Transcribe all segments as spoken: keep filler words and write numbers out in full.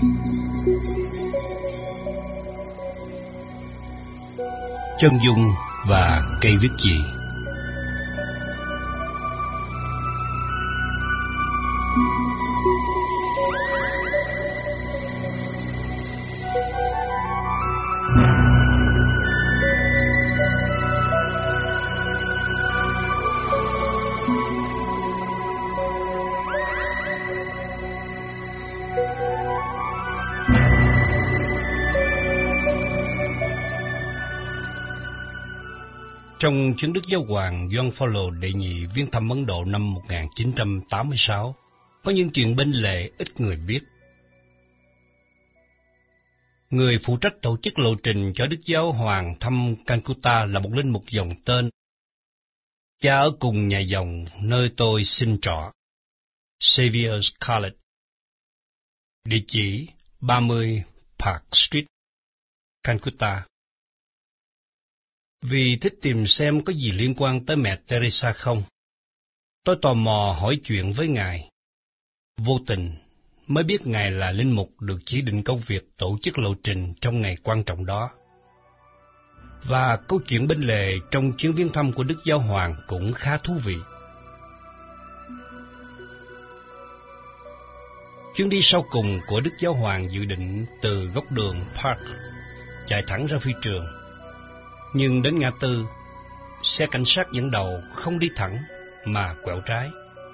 Chân dung và cây viết gì. Trong chuyến Đức Giáo hoàng Gioan Phaolô đệ nhị viếng thăm Ấn Độ năm một nghìn chín trăm tám mươi sáu, có những chuyện bên lề ít người biết. Người phụ trách tổ chức lộ trình cho Đức Giáo hoàng thăm Calcutta là một linh mục dòng tên. Cha ở cùng nhà dòng nơi tôi sinh trọ, Xavier's College, địa chỉ ba mươi Park Street, Calcutta. Vì thích tìm xem có gì liên quan tới mẹ Teresa không, tôi tò mò hỏi chuyện với ngài. Vô tình mới biết ngài là linh mục được chỉ định công việc tổ chức lộ trình trong ngày quan trọng đó. Và câu chuyện bên lề trong chuyến viếng thăm của Đức Giáo hoàng cũng khá thú vị. Chuyến đi sau cùng của Đức Giáo hoàng dự định từ góc đường Park chạy thẳng ra phi trường. Nhưng đến ngã tư, xe cảnh sát dẫn đầu không đi thẳng mà quẹo trái.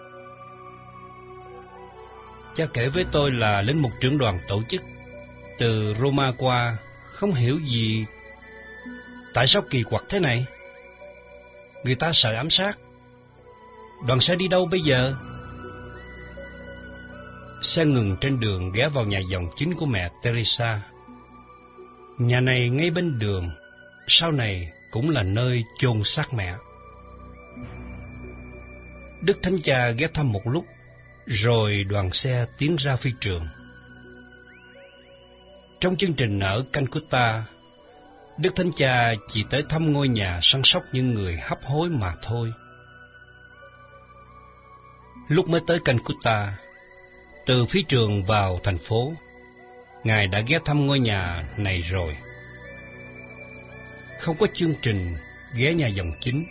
Cha kể với tôi là linh mục trưởng đoàn tổ chức từ Roma qua, không hiểu gì. Tại sao kỳ quặc thế này? Người ta sợ ám sát. Đoàn sẽ đi đâu bây giờ? Xe ngừng trên đường ghé vào nhà dòng chính của mẹ Teresa. Nhà này ngay bên đường, sau này cũng là nơi chôn xác mẹ. Đức Thánh Cha ghé thăm một lúc, rồi đoàn xe tiến ra phi trường. Trong chương trình ở Calcutta, Đức Thánh Cha chỉ tới thăm ngôi nhà săn sóc những người hấp hối mà thôi. Lúc mới tới Calcutta, từ phi trường vào thành phố, Ngài đã ghé thăm ngôi nhà này rồi. Không có chương trình ghé nhà dòng chính.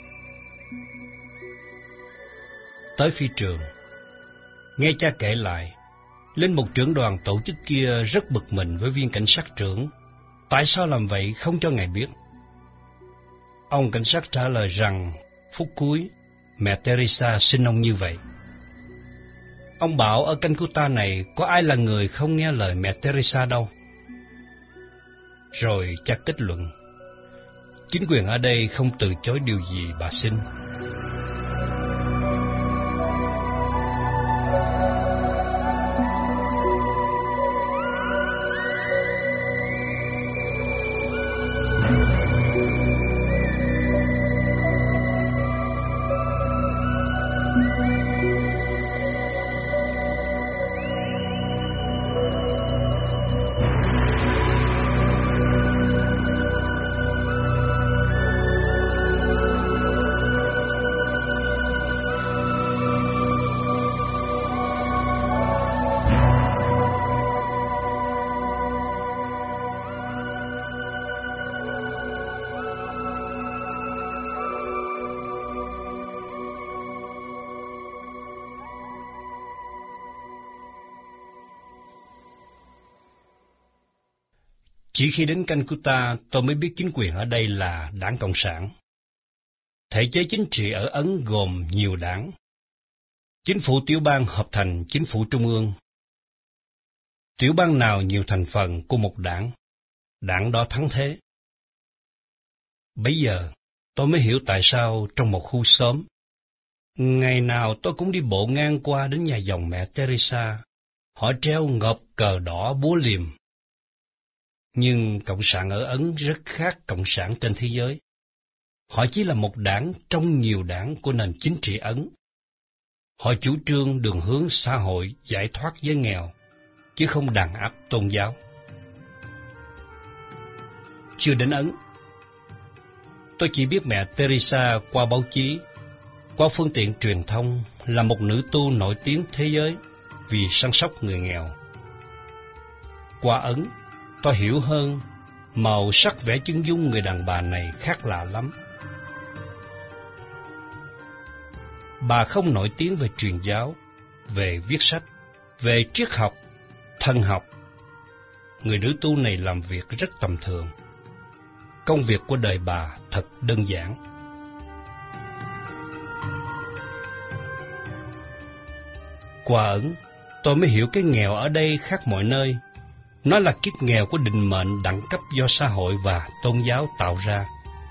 Tới phi trường, nghe cha kể lại, linh mục trưởng đoàn tổ chức kia rất bực mình với viên cảnh sát trưởng. Tại sao làm vậy không cho ngài biết? Ông cảnh sát trả lời rằng phút cuối mẹ Teresa xin ông như vậy. Ông bảo ở Calcutta này có ai là người không nghe lời mẹ Teresa đâu. Rồi cha kết luận, chính quyền ở đây không từ chối điều gì bà xin. Chỉ khi đến Calcutta, tôi mới biết chính quyền ở đây là Đảng Cộng sản. Thể chế chính trị ở Ấn gồm nhiều đảng. Chính phủ tiểu bang hợp thành chính phủ trung ương. Tiểu bang nào nhiều thành phần của một đảng, đảng đó thắng thế. Bây giờ, tôi mới hiểu tại sao trong một khu xóm, ngày nào tôi cũng đi bộ ngang qua đến nhà dòng mẹ Teresa, họ treo ngợp cờ đỏ búa liềm. Nhưng Cộng sản ở Ấn rất khác Cộng sản trên thế giới. Họ chỉ là một đảng trong nhiều đảng của nền chính trị Ấn. Họ chủ trương đường hướng xã hội giải thoát giới nghèo, chứ không đàn áp tôn giáo. Chưa đến Ấn, tôi chỉ biết mẹ Teresa qua báo chí, qua phương tiện truyền thông là một nữ tu nổi tiếng thế giới vì săn sóc người nghèo. Qua Ấn, tôi hiểu hơn màu sắc vẽ chân dung người đàn bà này khác lạ lắm. Bà không nổi tiếng về truyền giáo, về viết sách, về triết học, thần học. Người nữ tu này làm việc rất tầm thường. Công việc của đời bà thật đơn giản. Qua Ấn, tôi mới hiểu cái nghèo ở đây khác mọi nơi. Nó là kiếp nghèo của định mệnh đẳng cấp do xã hội và tôn giáo tạo ra.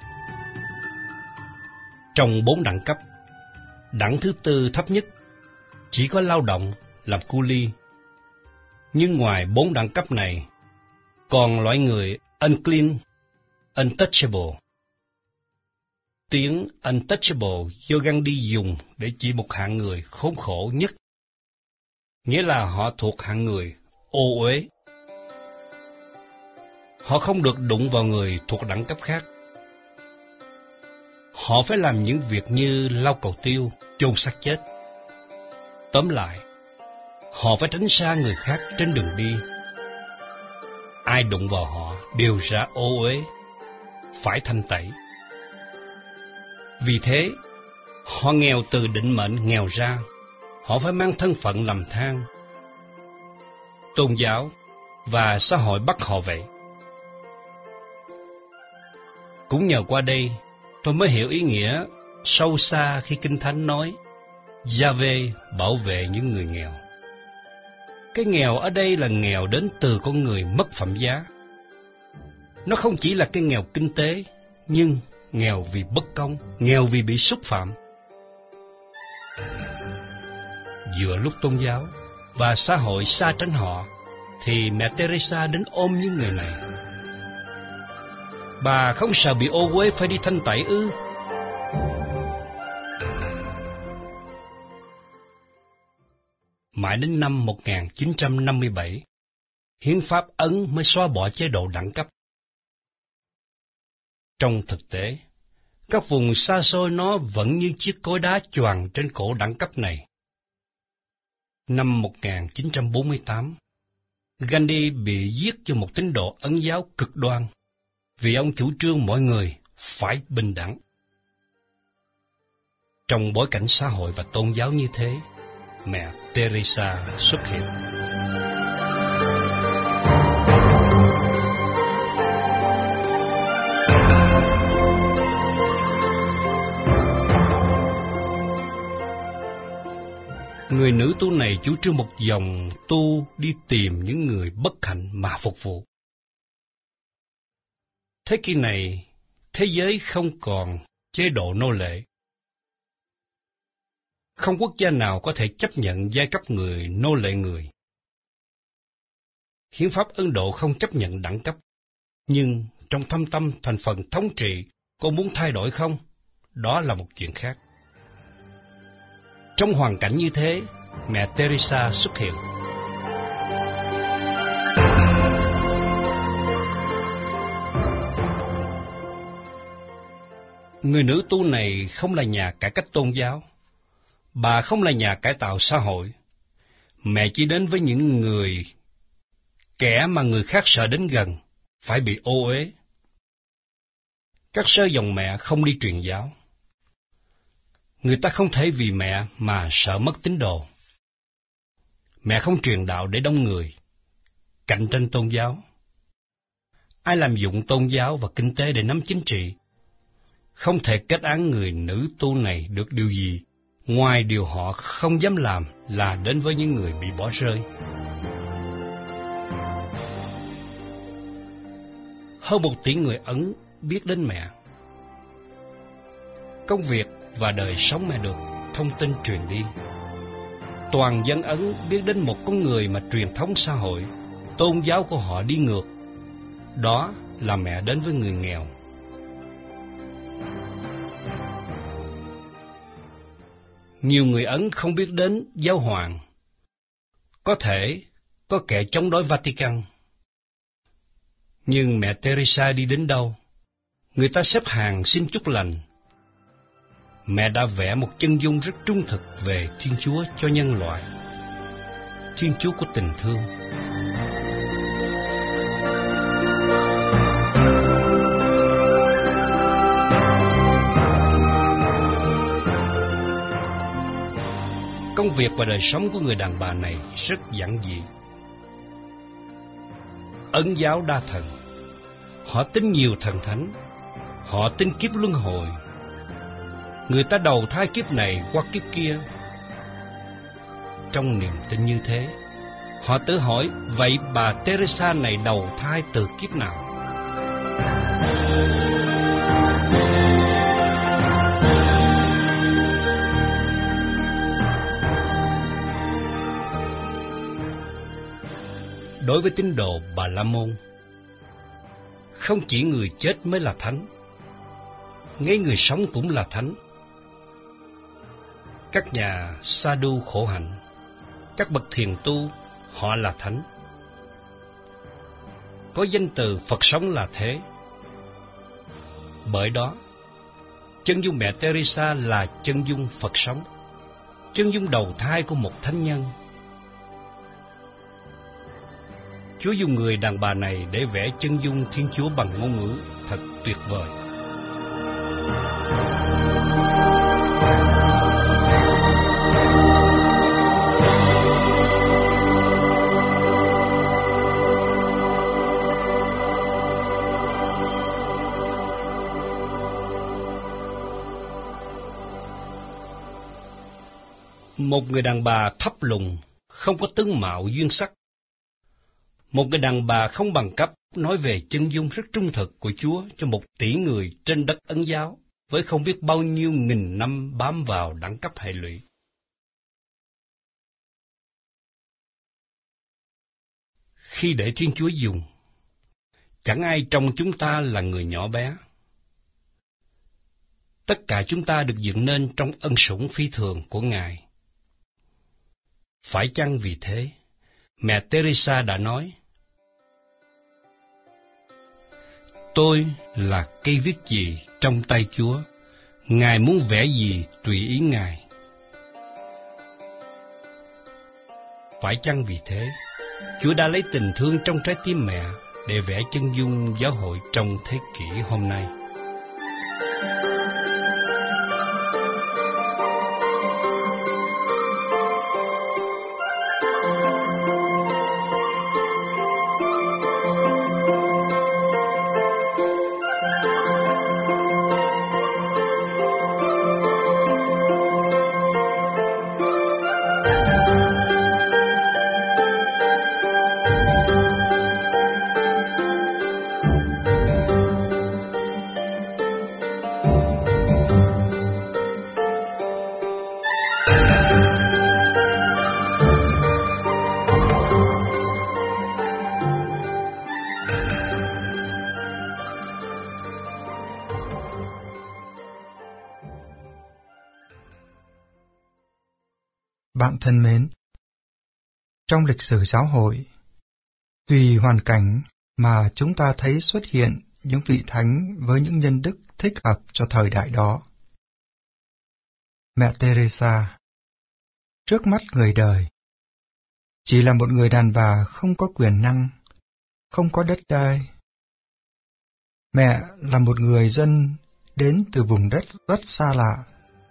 Trong bốn đẳng cấp, đẳng thứ tư thấp nhất chỉ có lao động, làm cu li. Nhưng ngoài bốn đẳng cấp này, còn loại người unclean, untouchable. Tiếng untouchable do Gandhi dùng để chỉ một hạng người khốn khổ nhất, nghĩa là họ thuộc hạng người ô uế. Họ không được đụng vào người thuộc đẳng cấp khác. Họ phải làm những việc như lau cầu tiêu, chôn xác chết. Tóm lại, họ phải tránh xa người khác trên đường đi. Ai đụng vào họ đều ra ô uế, phải thanh tẩy. Vì thế, họ nghèo từ định mệnh nghèo ra. Họ phải mang thân phận lầm than. Tôn giáo và xã hội bắt họ vậy. Cũng nhờ qua đây, tôi mới hiểu ý nghĩa sâu xa khi Kinh Thánh nói Giê-hô-va bảo vệ những người nghèo. Cái nghèo ở đây là nghèo đến từ con người mất phẩm giá. Nó không chỉ là cái nghèo kinh tế, nhưng nghèo vì bất công, nghèo vì bị xúc phạm. Vừa lúc tôn giáo và xã hội xa tránh họ, thì mẹ Teresa đến ôm những người này. Bà không sợ bị ô uế phải đi thanh tẩy ư? Mãi đến năm một nghìn chín trăm năm mươi bảy, Hiến pháp Ấn mới xóa bỏ chế độ đẳng cấp. Trong thực tế, các vùng xa xôi nó vẫn như chiếc cối đá choàng trên cổ đẳng cấp này. Năm một nghìn chín trăm bốn mươi tám, Gandhi bị giết cho một tín đồ Ấn giáo cực đoan, vì ông chủ trương mọi người phải bình đẳng. Trong bối cảnh xã hội và tôn giáo như thế, mẹ Teresa xuất hiện. Người nữ tu này chủ trương một dòng tu đi tìm những người bất hạnh mà phục vụ. Thế kỷ này, thế giới không còn chế độ nô lệ. Không quốc gia nào có thể chấp nhận giai cấp người nô lệ người. Hiến pháp Ấn Độ không chấp nhận đẳng cấp, nhưng trong thâm tâm thành phần thống trị, có muốn thay đổi không? Đó là một chuyện khác. Trong hoàn cảnh như thế, mẹ Teresa xuất hiện. Người nữ tu này không là nhà cải cách tôn giáo. Bà không là nhà cải tạo xã hội. Mẹ chỉ đến với những người, kẻ mà người khác sợ đến gần, phải bị ô uế. Các sơ dòng mẹ không đi truyền giáo. Người ta không thể vì mẹ mà sợ mất tín đồ. Mẹ không truyền đạo để đông người, cạnh tranh tôn giáo. Ai làm dụng tôn giáo và kinh tế để nắm chính trị, không thể kết án người nữ tu này được điều gì, ngoài điều họ không dám làm là đến với những người bị bỏ rơi. Hơn một tỷ người Ấn biết đến mẹ. Công việc và đời sống mẹ được thông tin truyền đi. Toàn dân Ấn biết đến một con người mà truyền thống xã hội, tôn giáo của họ đi ngược. Đó là mẹ đến với người nghèo. Nhiều người Ấn không biết đến giáo hoàng. Có thể có kẻ chống đối Vatican. Nhưng mẹ Teresa đi đến đâu, người ta xếp hàng xin chúc lành. Mẹ đã vẽ một chân dung rất trung thực về Thiên Chúa cho nhân loại. Thiên Chúa của tình thương. Công việc và đời sống của người đàn bà này rất giản dị. Ấn giáo đa thần, họ tin nhiều thần thánh, họ tin kiếp luân hồi. Người ta đầu thai kiếp này qua kiếp kia. Trong niềm tin như thế, họ tự hỏi, vậy bà Teresa này đầu thai từ kiếp nào? Đối với tín đồ Bà La Môn, không chỉ người chết mới là thánh, ngay người sống cũng là thánh. Các nhà sa đu khổ hạnh, các bậc thiền tu, họ là thánh. Có danh từ Phật sống là thế. Bởi đó, chân dung mẹ Teresa là chân dung Phật sống, chân dung đầu thai của một thánh nhân. Chúa dùng người đàn bà này để vẽ chân dung Thiên Chúa bằng ngôn ngữ thật tuyệt vời. Một người đàn bà thấp lùn, không có tướng mạo duyên sắc. Một người đàn bà không bằng cấp nói về chân dung rất trung thực của Chúa cho một tỷ người trên đất Ấn giáo, với không biết bao nhiêu nghìn năm bám vào đẳng cấp hệ lụy. Khi để Thiên Chúa dùng, chẳng ai trong chúng ta là người nhỏ bé. Tất cả chúng ta được dựng nên trong ân sủng phi thường của Ngài. Phải chăng vì thế, mẹ Teresa đã nói, tôi là cây viết gì trong tay Chúa, Ngài muốn vẽ gì tùy ý Ngài. Phải chăng vì thế, Chúa đã lấy tình thương trong trái tim mẹ để vẽ chân dung giáo hội trong thế kỷ hôm nay. Bạn thân mến, trong lịch sử giáo hội, tùy hoàn cảnh mà chúng ta thấy xuất hiện những vị thánh với những nhân đức thích hợp cho thời đại đó. Mẹ Teresa, trước mắt người đời, chỉ là một người đàn bà không có quyền năng, không có đất đai. Mẹ là một người dân đến từ vùng đất rất xa lạ.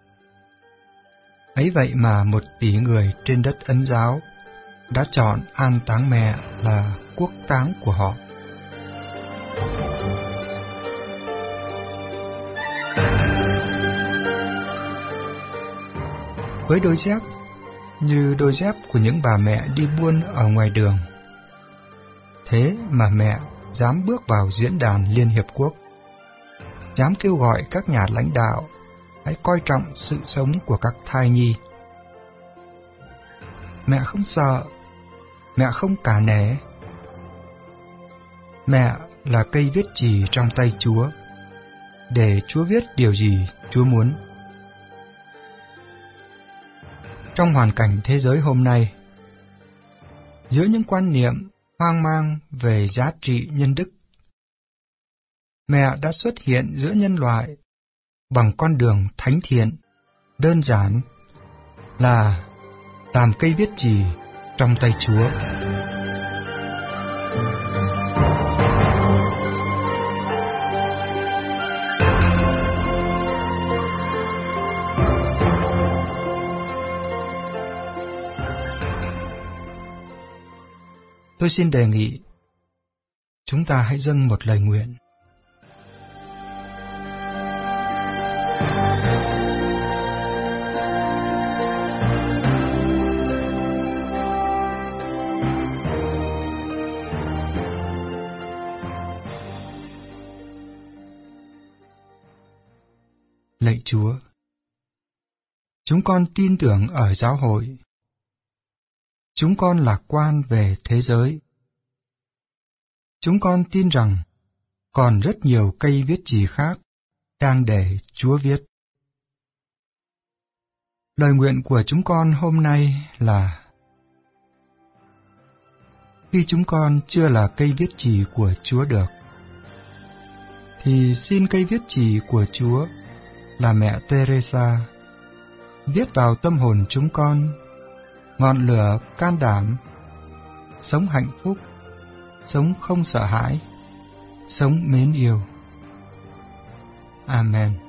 Ấy vậy mà một tỷ người trên đất Ấn giáo đã chọn an táng mẹ là quốc táng của họ. Với đôi dép như đôi dép của những bà mẹ đi buôn ở ngoài đường, thế mà mẹ dám bước vào diễn đàn Liên Hiệp Quốc, dám kêu gọi các nhà lãnh đạo hãy coi trọng sự sống của các thai nhi. Mẹ không sợ, mẹ không cả nể. Mẹ là cây viết chì trong tay Chúa, để Chúa viết điều gì Chúa muốn. Trong hoàn cảnh thế giới hôm nay, giữa những quan niệm hoang mang về giá trị nhân đức, mẹ đã xuất hiện giữa nhân loại bằng con đường thánh thiện, đơn giản là làm cây viết chì trong tay Chúa. tôi xin đề nghị chúng ta hãy dâng một lời nguyện. Lạy Chúa, chúng con tin tưởng ở giáo hội. Chúng con lạc quan về thế giới. Chúng con tin rằng còn rất nhiều cây viết chì khác đang để Chúa viết. Lời nguyện của chúng con hôm nay là: khi chúng con chưa là cây viết chì của Chúa được, thì xin cây viết chì của Chúa là mẹ Teresa viết vào tâm hồn chúng con ngọn lửa can đảm, sống hạnh phúc, sống không sợ hãi, sống mến yêu. Amen.